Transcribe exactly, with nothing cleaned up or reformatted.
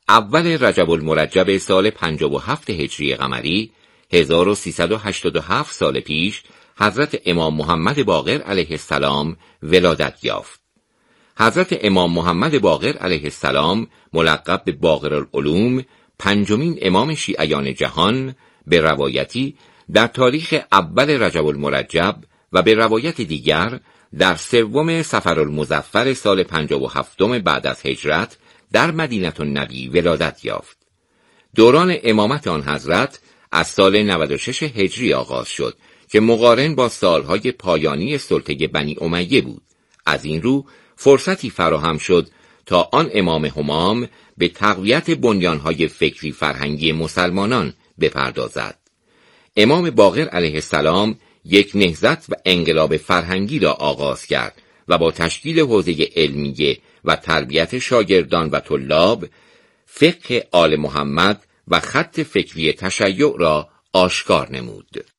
اول رجب المرجب سال پنجاه و هفت هجری قمری هزار و سیصد و هشتاد و هفت سال پیش حضرت امام محمد باقر علیه السلام ولادت یافت. حضرت امام محمد باقر علیه السلام ملقب به باقرالعلوم، پنجمین امام شیعیان جهان، به روایتی در تاریخ اول رجب المرجب و به روایت دیگر در سوم صفر المظفر سال پنجاه و هفتم بعد از هجرت در مدینه النبی ولادت یافت. دوران امامت آن حضرت از سال نود و شش هجری آغاز شد که مقارن با سالهای پایانی سلطه بنی امیه بود. از این رو فرصتی فراهم شد تا آن امام همام به تقویت بنیانهای فکری فرهنگی مسلمانان بپردازد. امام باقر علیه السلام یک نهضت و انقلاب فرهنگی را آغاز کرد و با تشکیل حوزه علمیه و تربیت شاگردان و طلاب، فقه آل محمد و خط فکری تشیع را آشکار نمود.